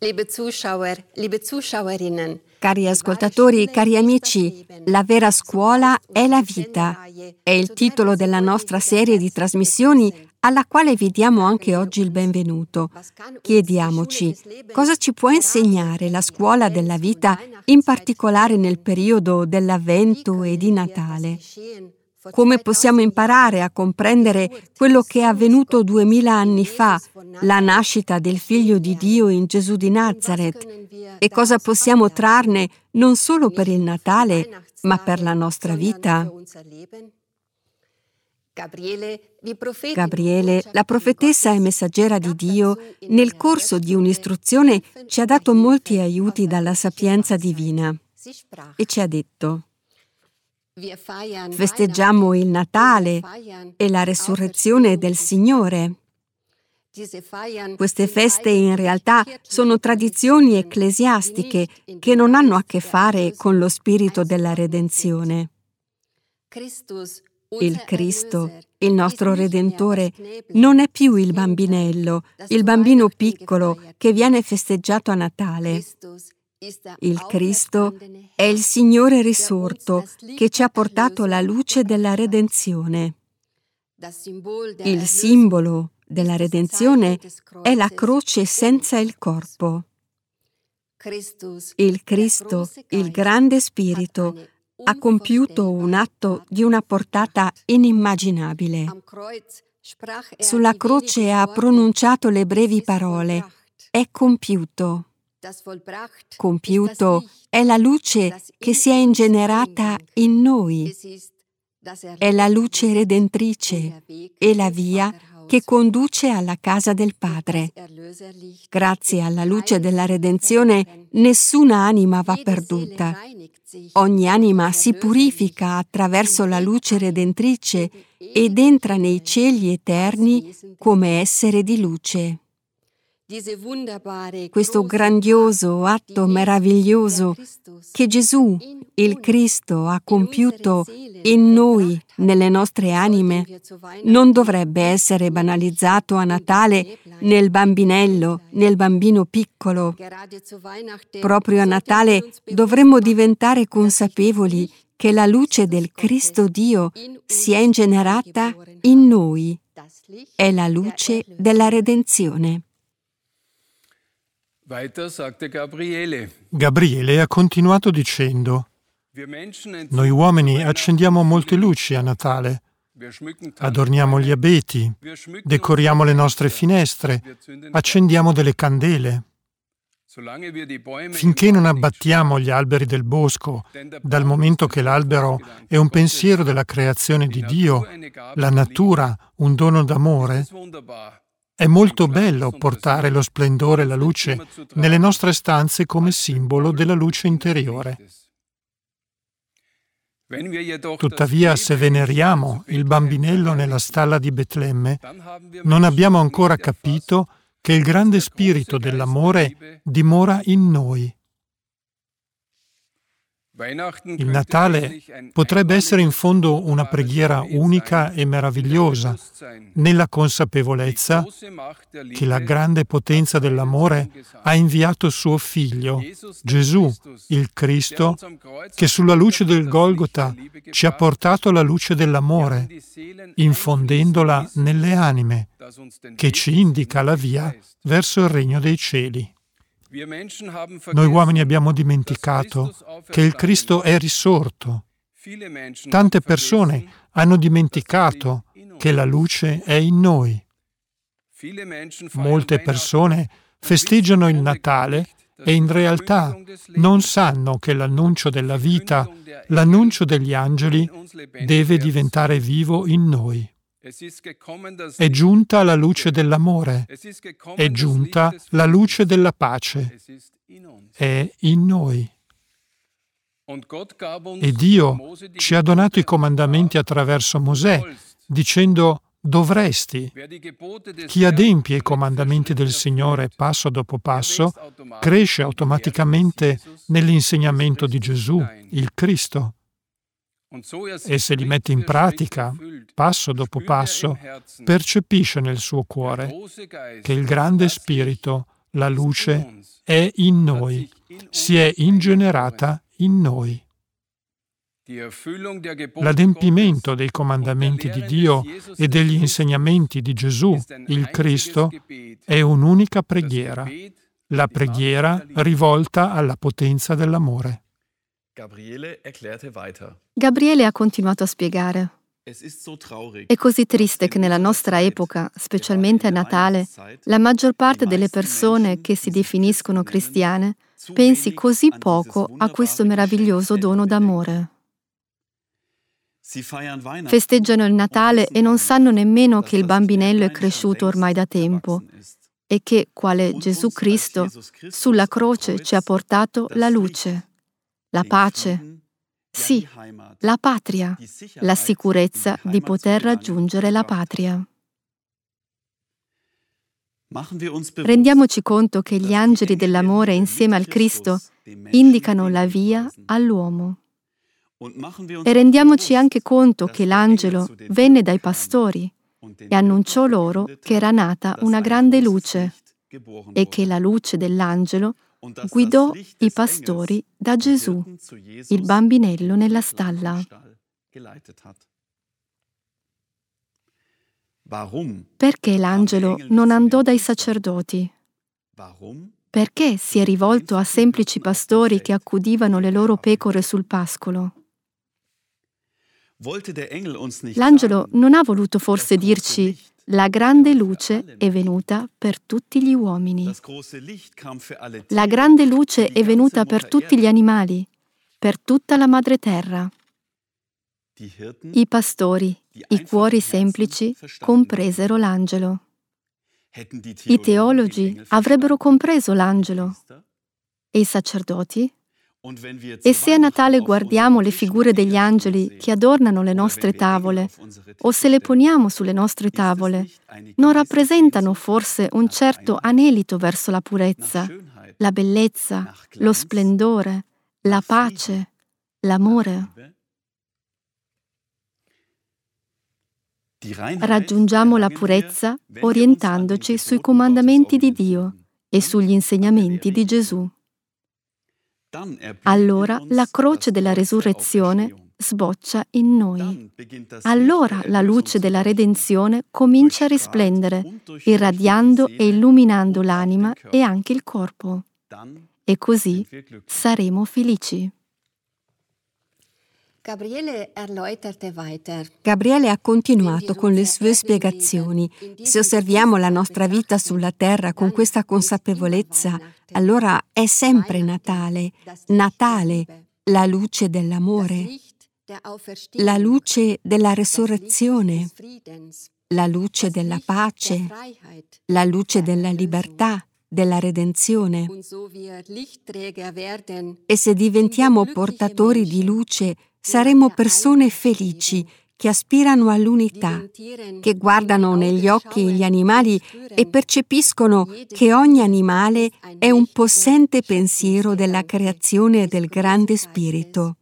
liebe Zuschauer, liebe Zuschauerinnen. Cari ascoltatori, cari amici, la vera scuola è la vita. È il titolo della nostra serie di trasmissioni alla quale vi diamo anche oggi il benvenuto. Chiediamoci, cosa ci può insegnare la scuola della vita, in particolare nel periodo dell'Avvento e di Natale? Come possiamo imparare a comprendere quello che è avvenuto 2000 anni fa, la nascita del Figlio di Dio in Gesù di Nazareth? E cosa possiamo trarne non solo per il Natale, ma per la nostra vita? Gabriele, la profetessa e messaggera di Dio, nel corso di un'istruzione ci ha dato molti aiuti dalla sapienza divina e ci ha detto: festeggiamo il Natale e la resurrezione del Signore. Queste feste in realtà sono tradizioni ecclesiastiche che non hanno a che fare con lo spirito della redenzione. Il Cristo, il nostro Redentore, non è più il bambinello, il bambino piccolo che viene festeggiato a Natale. Il Cristo è il Signore risorto che ci ha portato la luce della redenzione. Il simbolo della redenzione è la croce senza il corpo. Il Cristo, il grande Spirito, ha compiuto un atto di una portata inimmaginabile. Sulla croce ha pronunciato le brevi parole: è compiuto. Compiuto è la luce che si è ingenerata in noi. È la luce redentrice e la via che conduce alla casa del Padre. Grazie alla luce della redenzione, nessuna anima va perduta. Ogni anima si purifica attraverso la luce redentrice ed entra nei cieli eterni come essere di luce. Questo grandioso atto meraviglioso che Gesù, il Cristo, ha compiuto in noi, nelle nostre anime, non dovrebbe essere banalizzato a Natale nel bambinello, nel bambino piccolo. Proprio a Natale dovremmo diventare consapevoli che la luce del Cristo Dio si è ingenerata in noi. È la luce della redenzione. Gabriele ha continuato dicendo: noi uomini accendiamo molte luci a Natale, adorniamo gli abeti, decoriamo le nostre finestre, accendiamo delle candele. Finché non abbattiamo gli alberi del bosco, dal momento che l'albero è un pensiero della creazione di Dio, la natura un dono d'amore, è molto bello portare lo splendore e la luce nelle nostre stanze come simbolo della luce interiore. Tuttavia, se veneriamo il bambinello nella stalla di Betlemme, non abbiamo ancora capito che il grande spirito dell'amore dimora in noi. Il Natale potrebbe essere in fondo una preghiera unica e meravigliosa, nella consapevolezza che la grande potenza dell'amore ha inviato suo Figlio, Gesù, il Cristo, che sulla luce del Golgota ci ha portato la luce dell'amore, infondendola nelle anime, che ci indica la via verso il regno dei cieli. Noi uomini abbiamo dimenticato che il Cristo è risorto. Tante persone hanno dimenticato che la luce è in noi. Molte persone festeggiano il Natale e in realtà non sanno che l'annuncio della vita, l'annuncio degli angeli, deve diventare vivo in noi. È giunta la luce dell'amore, è giunta la luce della pace, è in noi. E Dio ci ha donato i comandamenti attraverso Mosè, dicendo: dovresti. Chi adempie i comandamenti del Signore passo dopo passo, cresce automaticamente nell'insegnamento di Gesù, il Cristo. E se li mette in pratica, passo dopo passo, percepisce nel suo cuore che il grande Spirito la luce è in noi, si è ingenerata in noi. L'adempimento dei comandamenti di Dio e degli insegnamenti di Gesù, il Cristo, è un'unica preghiera, la preghiera rivolta alla potenza dell'amore. Gabriele ha continuato a spiegare. È così triste che nella nostra epoca, specialmente a Natale, la maggior parte delle persone che si definiscono cristiane pensi così poco a questo meraviglioso dono d'amore. Festeggiano il Natale e non sanno nemmeno che il bambinello è cresciuto ormai da tempo e che, quale Gesù Cristo, sulla croce ci ha portato la luce, la pace, sì, la patria, la sicurezza di poter raggiungere la patria. Rendiamoci conto che gli angeli dell'amore insieme al Cristo indicano la via all'uomo. E rendiamoci anche conto che l'angelo venne dai pastori e annunciò loro che era nata una grande luce e che la luce dell'angelo guidò i pastori da Gesù, il bambinello nella stalla. Perché l'angelo non andò dai sacerdoti? Perché si è rivolto a semplici pastori che accudivano le loro pecore sul pascolo? L'angelo non ha voluto forse dirci: la grande luce è venuta per tutti gli uomini. La grande luce è venuta per tutti gli animali, per tutta la madre terra. I pastori, i cuori semplici, compresero l'angelo. I teologi avrebbero compreso l'angelo. E i sacerdoti? E se a Natale guardiamo le figure degli angeli che adornano le nostre tavole, o se le poniamo sulle nostre tavole, non rappresentano forse un certo anelito verso la purezza, la bellezza, lo splendore, la pace, l'amore? Raggiungiamo la purezza orientandoci sui comandamenti di Dio e sugli insegnamenti di Gesù. Allora la croce della resurrezione sboccia in noi. Allora la luce della redenzione comincia a risplendere, irradiando e illuminando l'anima e anche il corpo. E così saremo felici. Gabriele ha continuato con le sue spiegazioni. Se osserviamo la nostra vita sulla terra con questa consapevolezza, allora è sempre Natale. Natale, la luce dell'amore, la luce della resurrezione, la luce della pace, la luce della libertà, della redenzione. E se diventiamo portatori di luce, saremo persone felici che aspirano all'unità, che guardano negli occhi gli animali e percepiscono che ogni animale è un possente pensiero della creazione e del grande spirito.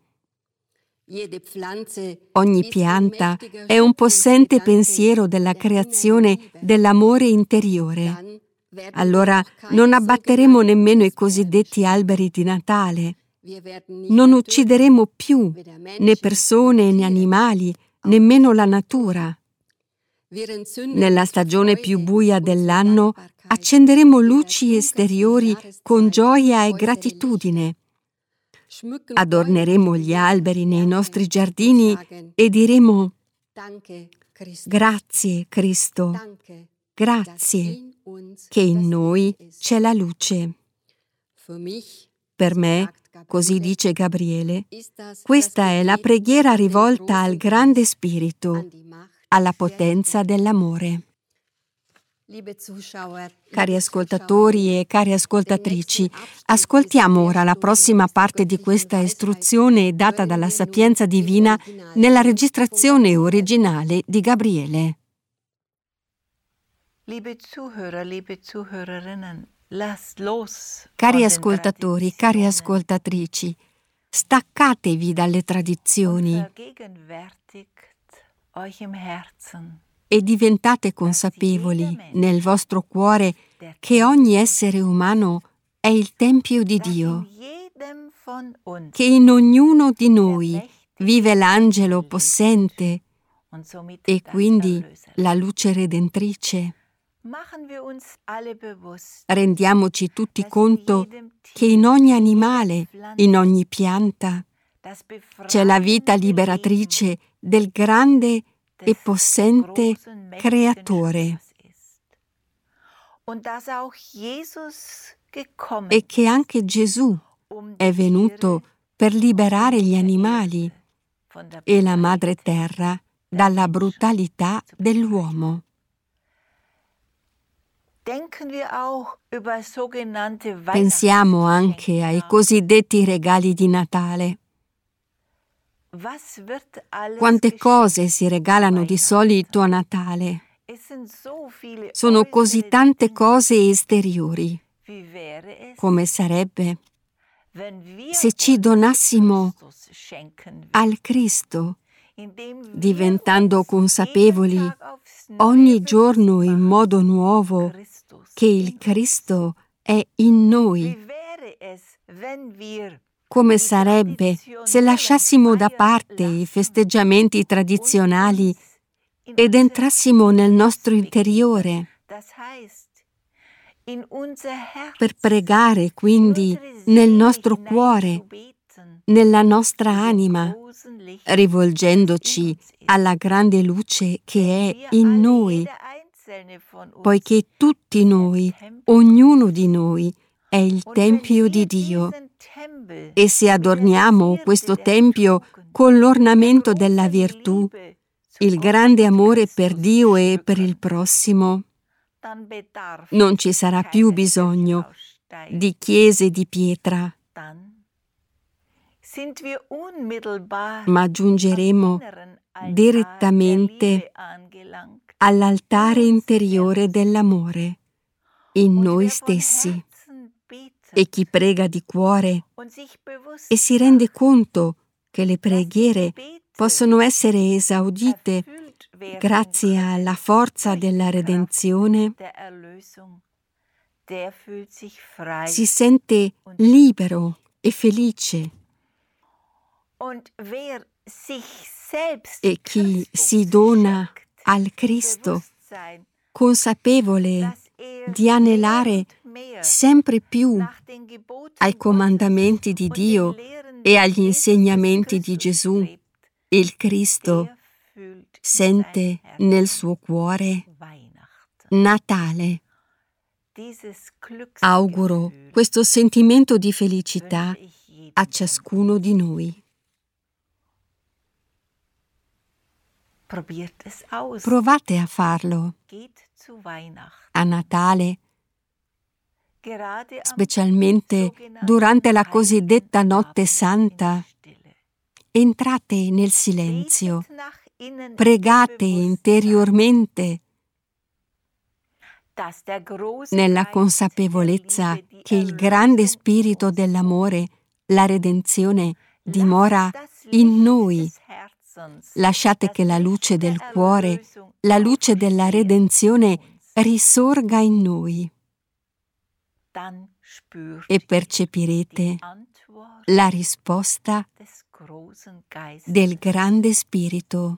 Ogni pianta è un possente pensiero della creazione dell'amore interiore. Allora non abbatteremo nemmeno i cosiddetti alberi di Natale. Non uccideremo più né persone né animali, nemmeno la natura. Nella stagione più buia dell'anno accenderemo luci esteriori con gioia e gratitudine. Adorneremo gli alberi nei nostri giardini e diremo: grazie Cristo, grazie che in noi c'è la luce. Per me, così dice Gabriele, questa è la preghiera rivolta al grande spirito, alla potenza dell'amore. Cari ascoltatori e cari ascoltatrici, ascoltiamo ora la prossima parte di questa istruzione data dalla Sapienza Divina nella registrazione originale di Gabriele. Cari ascoltatori, cari ascoltatrici, staccatevi dalle tradizioni. e diventate consapevoli nel vostro cuore che ogni essere umano è il Tempio di Dio, che in ognuno di noi vive l'angelo possente e quindi la luce redentrice. Rendiamoci tutti conto che in ogni animale, in ogni pianta, c'è la vita liberatrice del grande e possente Creatore, e che anche Gesù è venuto per liberare gli animali e la madre terra dalla brutalità dell'uomo. Pensiamo anche ai cosiddetti regali di Natale. Quante cose si regalano di solito a Natale? Sono così tante cose esteriori. Come sarebbe se ci donassimo al Cristo, diventando consapevoli ogni giorno in modo nuovo che il Cristo è in noi? Come sarebbe se lasciassimo da parte i festeggiamenti tradizionali ed entrassimo nel nostro interiore per pregare quindi nel nostro cuore, nella nostra anima, rivolgendoci alla grande luce che è in noi, poiché tutti noi, ognuno di noi, è il Tempio di Dio. E se adorniamo questo Tempio con l'ornamento della virtù, il grande amore per Dio e per il prossimo, non ci sarà più bisogno di chiese di pietra, ma giungeremo direttamente all'altare interiore dell'amore in noi stessi. E chi prega di cuore e si rende conto che le preghiere possono essere esaudite grazie alla forza della redenzione, si sente libero e felice. E chi si dona al Cristo, consapevole di anelare sempre più ai comandamenti di Dio e agli insegnamenti di Gesù, il Cristo sente nel suo cuore Natale. Auguro questo sentimento di felicità a ciascuno di noi. Provate a farlo a Natale, specialmente durante la cosiddetta Notte Santa. Entrate nel silenzio, pregate interiormente, nella consapevolezza che il grande spirito dell'amore, la redenzione, dimora in noi. Lasciate che la luce del cuore, la luce della redenzione risorga in noi e percepirete la risposta del grande spirito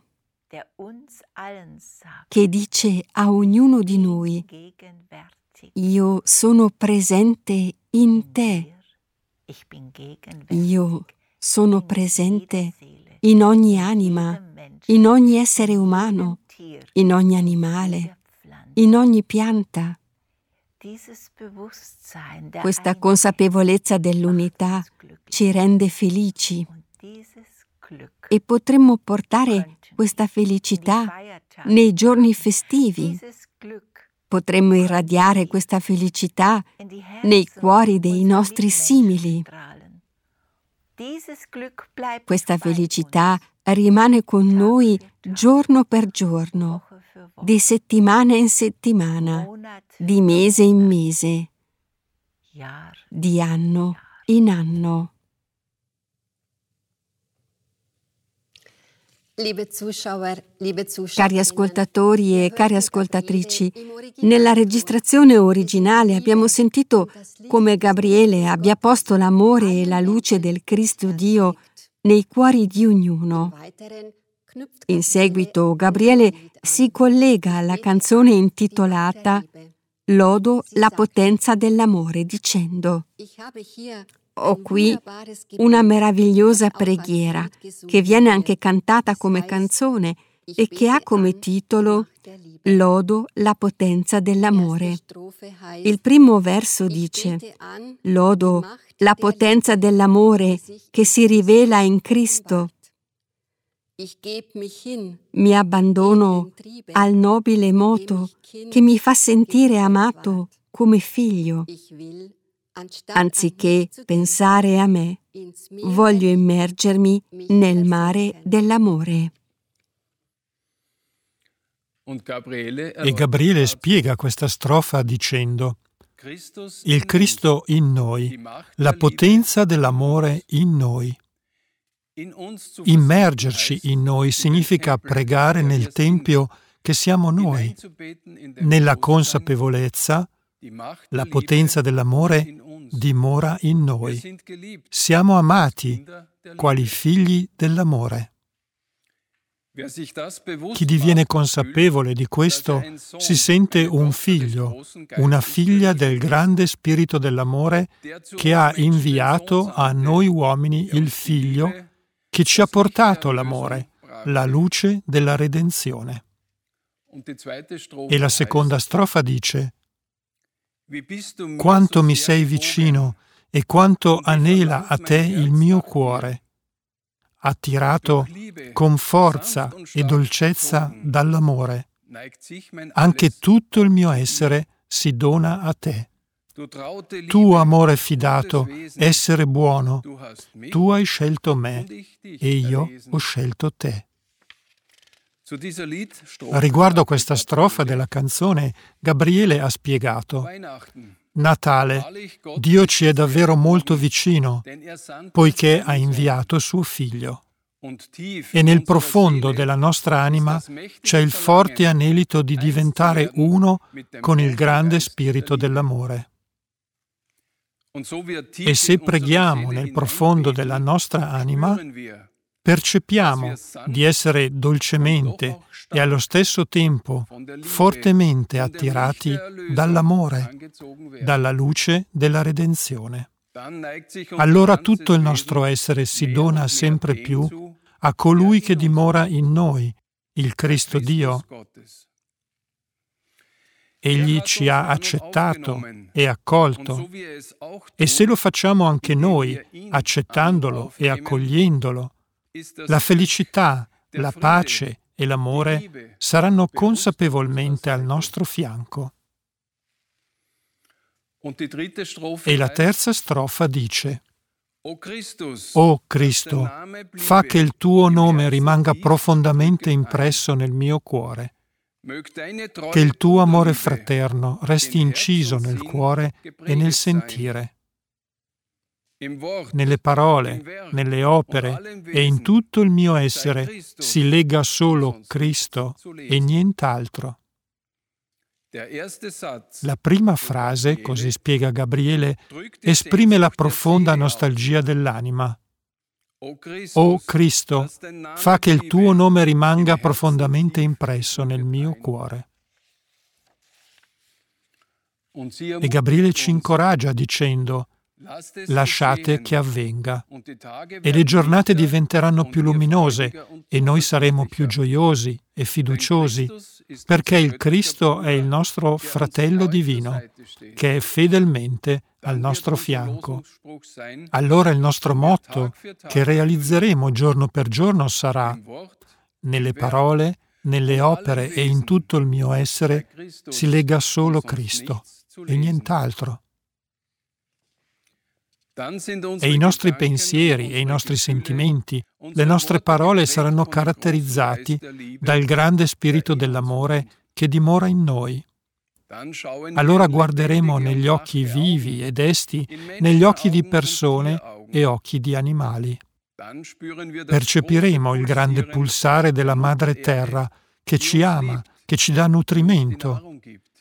che dice a ognuno di noi: io sono presente in te, io sono presente in ogni anima, in ogni essere umano, in ogni animale, in ogni pianta. Questa consapevolezza dell'unità ci rende felici e potremmo portare questa felicità nei giorni festivi. Potremmo irradiare questa felicità nei cuori dei nostri simili. Questa felicità rimane con noi giorno per giorno, di settimana in settimana, di mese in mese, di anno in anno. Cari ascoltatori e cari ascoltatrici, nella registrazione originale abbiamo sentito come Gabriele abbia posto l'amore e la luce del Cristo Dio nei cuori di ognuno. In seguito Gabriele si collega alla canzone intitolata Lodo la potenza dell'amore dicendo: ho qui una meravigliosa preghiera che viene anche cantata come canzone e che ha come titolo Lodo la potenza dell'amore. Il primo verso dice: Lodo la potenza dell'amore che si rivela in Cristo. Mi abbandono al nobile moto che mi fa sentire amato come figlio. Anziché pensare a me, voglio immergermi nel mare dell'amore. E Gabriele spiega questa strofa dicendo: il Cristo in noi, la potenza dell'amore in noi. Immergerci in noi significa pregare nel Tempio che siamo noi, nella consapevolezza, la potenza dell'amore dimora in noi. Siamo amati quali figli dell'amore. Chi diviene consapevole di questo si sente un figlio, una figlia del grande spirito dell'amore che ha inviato a noi uomini il Figlio che ci ha portato l'amore, la luce della redenzione. E la seconda strofa dice: quanto mi sei vicino e quanto anela a te il mio cuore, attirato con forza e dolcezza dall'amore. Anche tutto il mio essere si dona a te. Tu, amore fidato, essere buono, tu hai scelto me e io ho scelto te. Riguardo questa strofa della canzone, Gabriele ha spiegato: Natale, Dio ci è davvero molto vicino, poiché ha inviato suo Figlio. E nel profondo della nostra anima c'è il forte anelito di diventare uno con il grande spirito dell'amore. E se preghiamo nel profondo della nostra anima, percepiamo di essere dolcemente e allo stesso tempo fortemente attirati dall'amore, dalla luce della redenzione. Allora tutto il nostro essere si dona sempre più a colui che dimora in noi, il Cristo Dio. Egli ci ha accettato e accolto, e se lo facciamo anche noi, accettandolo e accogliendolo, la felicità, la pace e l'amore saranno consapevolmente al nostro fianco. E la terza strofa dice: O Cristo, fa che il tuo nome rimanga profondamente impresso nel mio cuore, che il tuo amore fraterno resti inciso nel cuore e nel sentire, nelle parole, nelle opere e in tutto il mio essere si lega solo Cristo e nient'altro. La prima frase, così spiega Gabriele, esprime la profonda nostalgia dell'anima. O Cristo, fa che il tuo nome rimanga profondamente impresso nel mio cuore. E Gabriele ci incoraggia dicendo: lasciate che avvenga, e le giornate diventeranno più luminose e noi saremo più gioiosi e fiduciosi, perché il Cristo è il nostro fratello divino, che è fedelmente al nostro fianco. Allora il nostro motto, che realizzeremo giorno per giorno, sarà: nelle parole, nelle opere e in tutto il mio essere si lega solo Cristo e nient'altro. E i nostri pensieri e i nostri sentimenti, le nostre parole saranno caratterizzati dal grande spirito dell'amore che dimora in noi. Allora guarderemo negli occhi vivi e desti, negli occhi di persone e occhi di animali. percepiremo il grande pulsare della Madre Terra che ci ama, che ci dà nutrimento.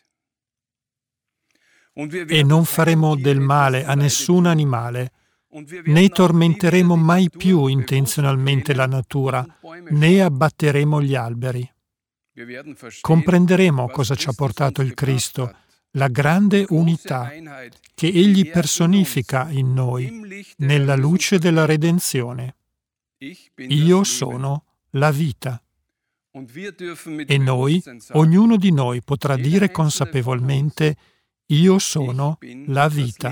E non faremo del male a nessun animale, né tormenteremo mai più intenzionalmente la natura, né abbatteremo gli alberi. Comprenderemo cosa ci ha portato il Cristo, la grande unità che Egli personifica in noi, nella luce della redenzione. Io sono la vita. E noi, ognuno di noi potrà dire consapevolmente: io sono la vita.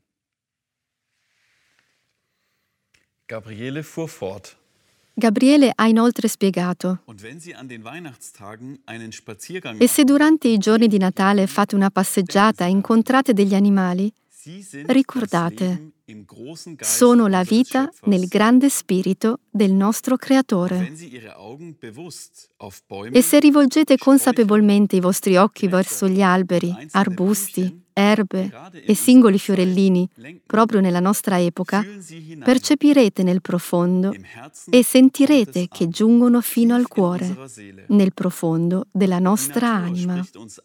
Gabriele ha inoltre spiegato: e se durante i giorni di Natale fate una passeggiata e incontrate degli animali, ricordate, sono la vita nel grande spirito del nostro Creatore. E se rivolgete consapevolmente i vostri occhi verso gli alberi, arbusti, erbe e singoli fiorellini, proprio nella nostra epoca, percepirete nel profondo e sentirete che giungono fino al cuore, nel profondo della nostra anima.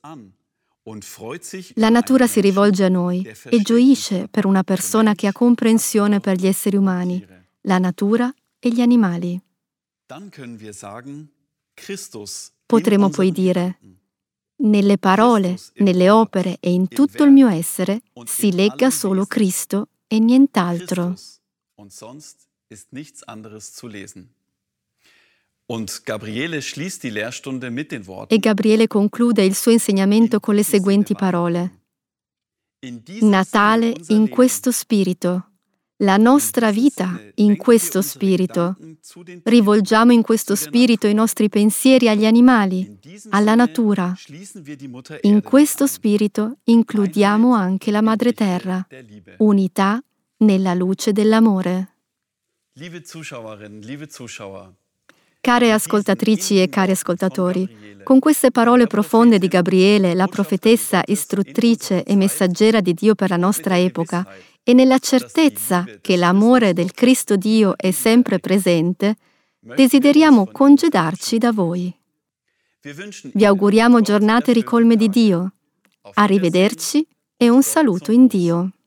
La natura si rivolge a noi e gioisce per una persona che ha comprensione per gli esseri umani, la natura e gli animali. Potremo poi dire: nelle parole, nelle opere e in tutto il mio essere si legga solo Cristo e nient'altro. E Gabriele conclude il suo insegnamento con le seguenti parole: Natale in questo spirito, la nostra vita in questo spirito. Rivolgiamo in questo spirito i nostri pensieri agli animali, alla natura. In questo spirito includiamo anche la Madre Terra, unità nella luce dell'amore. Care ascoltatrici e cari ascoltatori, con queste parole profonde di Gabriele, la profetessa istruttrice e messaggera di Dio per la nostra epoca, e nella certezza che l'amore del Cristo Dio è sempre presente, desideriamo congedarci da voi. Vi auguriamo giornate ricolme di Dio. Arrivederci e un saluto in Dio.